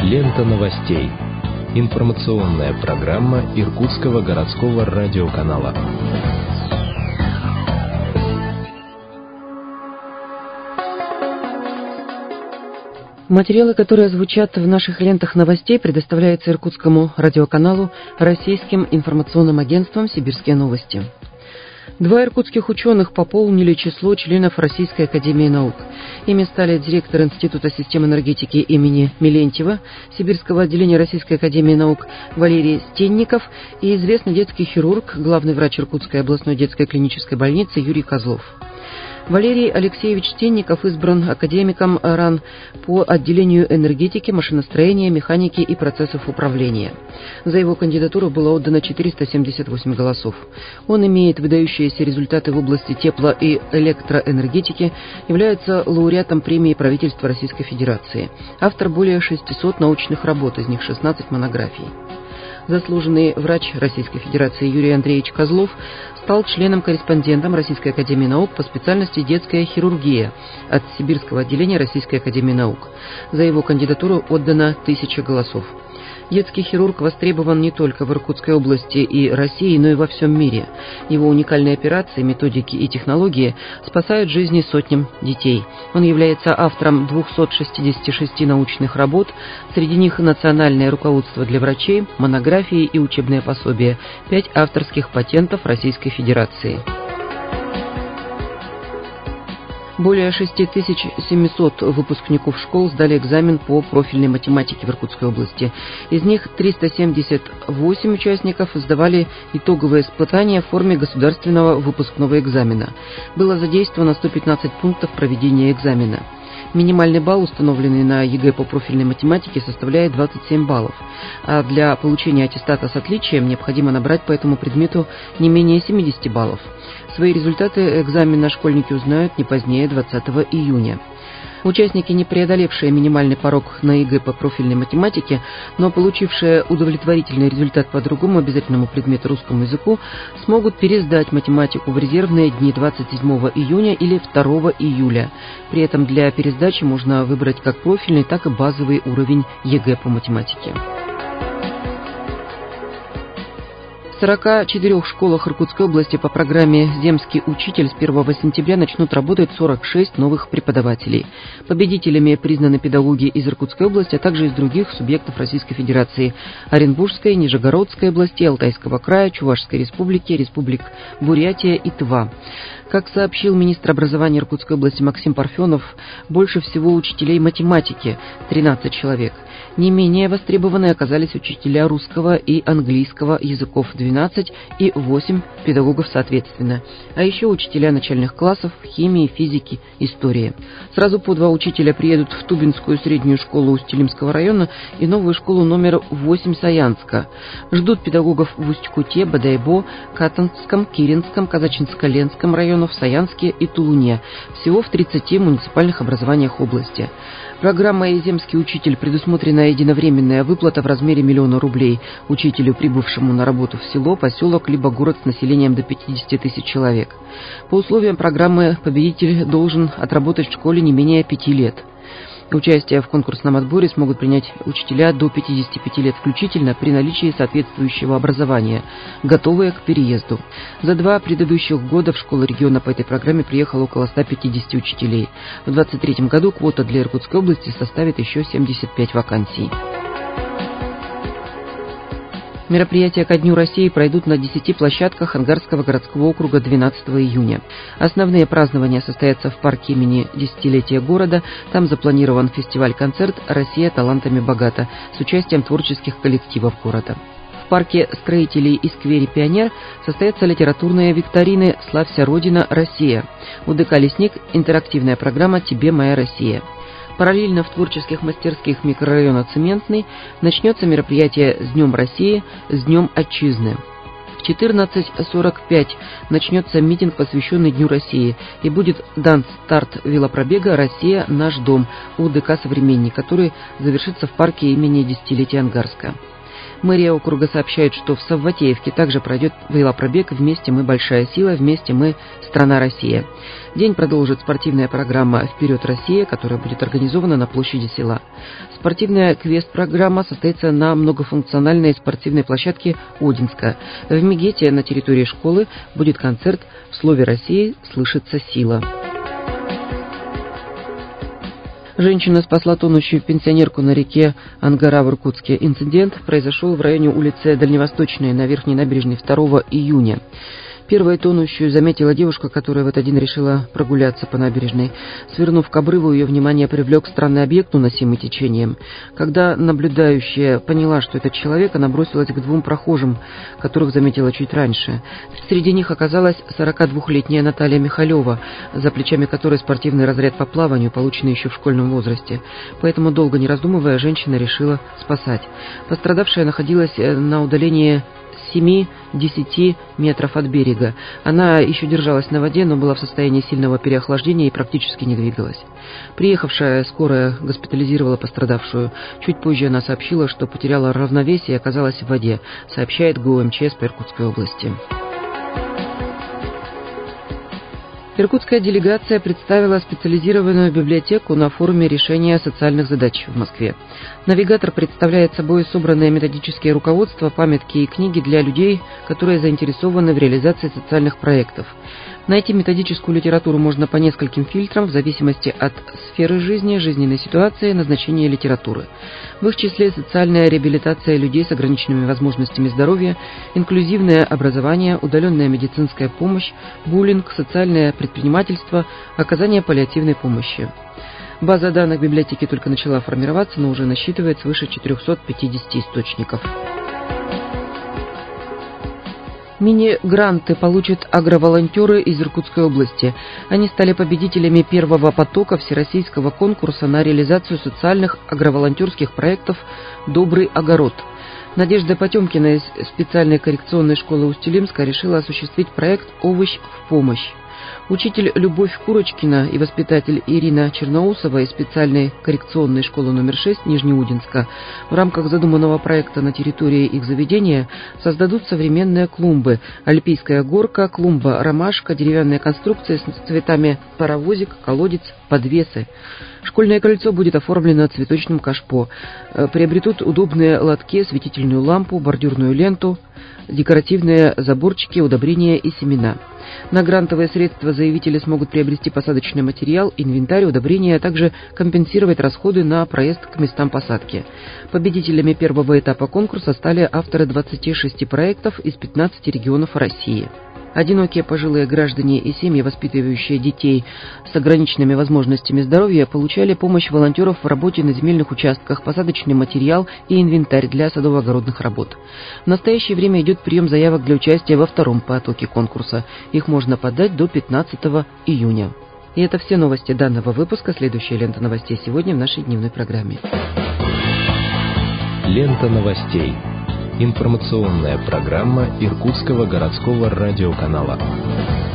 Лента новостей. Информационная программа Иркутского городского радиоканала. Материалы, которые звучат в наших лентах новостей, предоставляются Иркутскому радиоканалу российским информационным агентством «Сибирские новости». 2 иркутских ученых пополнили число членов Российской академии наук. Ими стали директор Института систем энергетики имени Мелентьева, Сибирского отделения Российской академии наук Валерий Стенников и известный детский хирург, главный врач Иркутской областной детской клинической больницы Юрий Козлов. Валерий Алексеевич Стенников избран академиком РАН по отделению энергетики, машиностроения, механики и процессов управления. За его кандидатуру было отдано 478 голосов. Он имеет выдающиеся результаты в области тепло- и электроэнергетики, является лауреатом премии правительства Российской Федерации. Автор более 600 научных работ, из них 16 монографий. Заслуженный врач Российской Федерации Юрий Андреевич Козлов стал членом-корреспондентом Российской академии наук по специальности детская хирургия от Сибирского отделения Российской академии наук. За его кандидатуру отдано 1000 голосов. Детский хирург востребован не только в Иркутской области и России, но и во всем мире. Его уникальные операции, методики и технологии спасают жизни сотням детей. Он является автором 266 научных работ, среди них национальное руководство для врачей, монографии и учебные пособия, 5 авторских патентов Российской Федерации. Более 6700 выпускников школ сдали экзамен по профильной математике в Иркутской области. Из них 378 участников сдавали итоговые испытания в форме государственного выпускного экзамена. Было задействовано 115 пунктов проведения экзамена. Минимальный балл, установленный на ЕГЭ по профильной математике, составляет 27 баллов, а для получения аттестата с отличием необходимо набрать по этому предмету не менее 70 баллов. Свои результаты экзамена школьники узнают не позднее 20 июня. Участники, не преодолевшие минимальный порог на ЕГЭ по профильной математике, но получившие удовлетворительный результат по другому обязательному предмету русскому языку, смогут пересдать математику в резервные дни 27 июня или 2 июля. При этом для пересдачи можно выбрать как профильный, так и базовый уровень ЕГЭ по математике. В 44 школах Иркутской области по программе «Земский учитель» с 1 сентября начнут работать 46 новых преподавателей. Победителями признаны педагоги из Иркутской области, а также из других субъектов Российской Федерации: Оренбургской, Нижегородской области, Алтайского края, Чувашской республики, республик Бурятия и Тыва. Как сообщил министр образования Иркутской области Максим Парфенов, больше всего учителей математики – 13 человек. Не менее востребованы оказались учителя русского и английского языков – 12 и 8 педагогов соответственно, а еще учителя начальных классов химии, физики, истории. Сразу по 2 учителя приедут в Тубинскую среднюю школу Усть-Илимского района и новую школу номер 8 Саянска. Ждут педагогов в Усть-Куте, Бодайбо, Катанском, Киринском, Казачинско-Ленском районах, в Саянске и Тулуне, всего в 30 муниципальных образованиях области. Программой «Земский учитель» предусмотрена единовременная выплата в размере 1 000 000 рублей учителю, прибывшему на работу в село, поселок либо город с населением до 50 тысяч человек. По условиям программы победитель должен отработать в школе не менее 5 лет. Участие в конкурсном отборе смогут принять учителя до 55 лет включительно при наличии соответствующего образования, готовые к переезду. За 2 предыдущих года в школы региона по этой программе приехало около 150 учителей. В 2023 году квота для Иркутской области составит еще 75 вакансий. Мероприятия ко Дню России пройдут на 10 площадках Ангарского городского округа 12 июня. Основные празднования состоятся в парке имени Десятилетия города. Там запланирован фестиваль-концерт «Россия талантами богата» с участием творческих коллективов города. В парке строителей и сквере «Пионер» состоятся литературные викторины «Славься, Родина, Россия». У ДК «Лесник» интерактивная программа «Тебе, моя Россия». Параллельно в творческих мастерских микрорайона Цементный начнется мероприятие «С Днем России, с Днем Отчизны». В 14:45 начнется митинг, посвященный Дню России, и будет дан старт велопробега «Россия. Наш дом» у ДК «Современник», который завершится в парке имени Десятилетия Ангарска. Мэрия округа сообщает, что в Савватеевке также пройдет велопробег «Вместе мы большая сила, вместе мы страна Россия». День продолжит спортивная программа «Вперед, Россия», которая будет организована на площади села. Спортивная квест-программа состоится на многофункциональной спортивной площадке Одинска. В Мегете на территории школы будет концерт «В слове России слышится сила». Женщина спасла тонущую пенсионерку на реке Ангара в Иркутске. Инцидент произошел в районе улицы Дальневосточной на Верхней набережной 2 июня. Первой тонущую заметила девушка, которая в этот день решила прогуляться по набережной. Свернув к обрыву, ее внимание привлек странный объект, уносимый течением. Когда наблюдающая поняла, что это человек, она бросилась к двум прохожим, которых заметила чуть раньше. Среди них оказалась 42-летняя Наталья Михалева, за плечами которой спортивный разряд по плаванию, полученный еще в школьном возрасте. Поэтому, долго не раздумывая, женщина решила спасать. Пострадавшая находилась на удалении 7-10 метров от берега. Она еще держалась на воде, но была в состоянии сильного переохлаждения и практически не двигалась. Приехавшая скорая госпитализировала пострадавшую. Чуть позже она сообщила, что потеряла равновесие и оказалась в воде, сообщает ГУ МЧС по Иркутской области. Иркутская делегация представила специализированную библиотеку на форуме решения социальных задач в Москве. Навигатор представляет собой собранные методические руководства, памятки и книги для людей, которые заинтересованы в реализации социальных проектов. Найти методическую литературу можно по нескольким фильтрам в зависимости от сферы жизни, жизненной ситуации, назначения литературы. В их числе социальная реабилитация людей с ограниченными возможностями здоровья, инклюзивное образование, удаленная медицинская помощь, буллинг, социальное предпринимательство, оказание паллиативной помощи. База данных библиотеки только начала формироваться, но уже насчитывает свыше 450 источников. Мини-гранты получат агроволонтеры из Иркутской области. Они стали победителями первого потока всероссийского конкурса на реализацию социальных агроволонтерских проектов «Добрый огород». Надежда Потемкина из специальной коррекционной школы Усть-Илимска решила осуществить проект «Овощ в помощь». Учитель Любовь Курочкина и воспитатель Ирина Черноусова из специальной коррекционной школы номер 6 Нижнеудинска в рамках задуманного проекта на территории их заведения создадут современные клумбы: альпийская горка, клумба ромашка, деревянная конструкция с цветами, паровозик, колодец, подвесы. Школьное крыльцо будет оформлено цветочным кашпо. Приобретут удобные лотки, осветительную лампу, бордюрную ленту, декоративные заборчики, удобрения и семена. На грантовые средства заявители смогут приобрести посадочный материал, инвентарь, удобрения, а также компенсировать расходы на проезд к местам посадки. Победителями первого этапа конкурса стали авторы 26 проектов из 15 регионов России. Одинокие пожилые граждане и семьи, воспитывающие детей с ограниченными возможностями здоровья, получали помощь волонтеров в работе на земельных участках, посадочный материал и инвентарь для садово-огородных работ. В настоящее время идет прием заявок для участия во втором потоке конкурса. Их можно подать до 15 июня. И это все новости данного выпуска. Следующая лента новостей сегодня в нашей дневной программе. Лента новостей. Информационная программа Иркутского городского радиоканала.